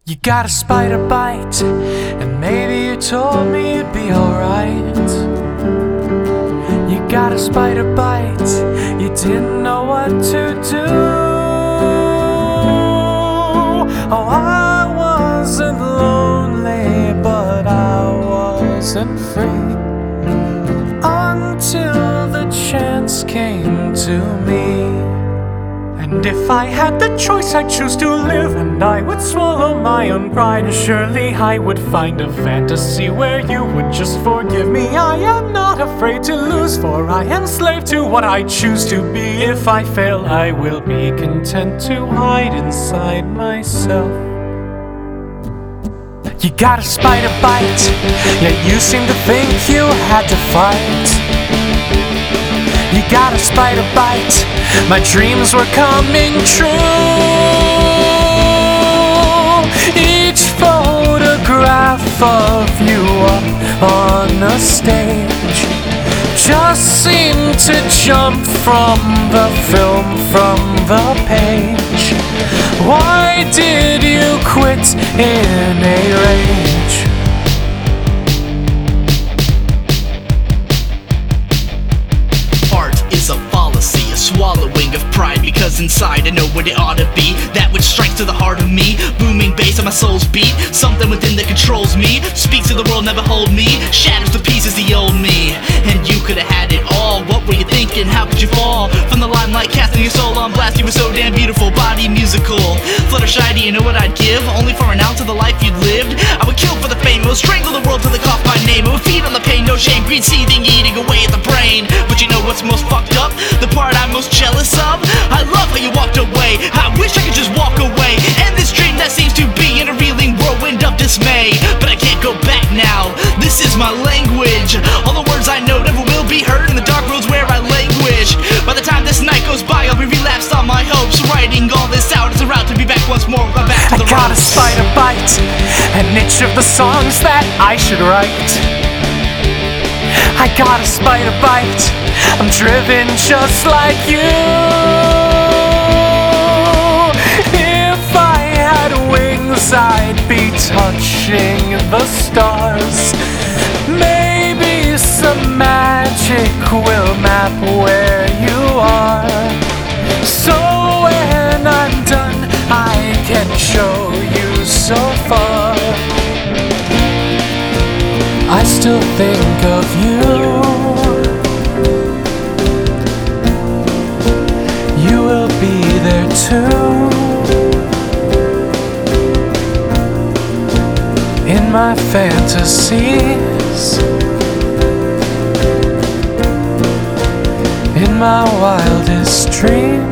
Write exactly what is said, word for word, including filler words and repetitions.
You got a spider bite, and maybe you told me you'd be alright. You got a spider bite, you didn't know what to do. Oh, I wasn't lonely, but I wasn't free until the chance came to me. And if I had the choice, I'd choose to live, and I would swallow my own pride. Surely I would find a fantasy where you would just forgive me. I am not afraid to lose, for I am slave to what I choose to be. If I fail, I will be content to hide inside myself. You got a spider bite, yet you seem to think you had to fight. You got a spider bite, my dreams were coming true. Each photograph of you up on the stage just seemed to jump from the film, from the page. Why did you quit in a rage? A fallacy, a swallowing of pride, because inside I know what it ought to be, that which strikes to the heart of me. Booming bass on my soul's beat, something within that controls me, speaks to the world, never hold me, shatters to pieces the old me. And you could have had it all, what were you thinking, how could you fall from the limelight, casting your soul on blast? You were so damn beautiful, body musical, Fluttershy, do you know what I'd give, only for an ounce of the life you'd lived? I would kill for the fame, I would strangle the world till they cough my name, I would feed on the pain, no shame, greed seething, eating away at the brain. But you know what's most fucked up? The part I'm most jealous of? I love how you walked away. I wish I could just walk away, and this dream that seems to be in a reeling whirlwind of dismay. But I can't go back now, this is my language. All the words I know never will be heard in the dark roads where I languish. By the time this night goes by, I'll be relapsed on my hopes. Writing all this out is a route to be back once more. I'm back to the I got ropes. a spider bite, an itch of the songs that I should write. I got a spider bite, I'm driven just like you. If I had wings, I'd be touching the stars. Maybe some magic will map where you are, so when I'm done, I can show you so far. I still think of you. You will be there too, in my fantasies, in my wildest dreams.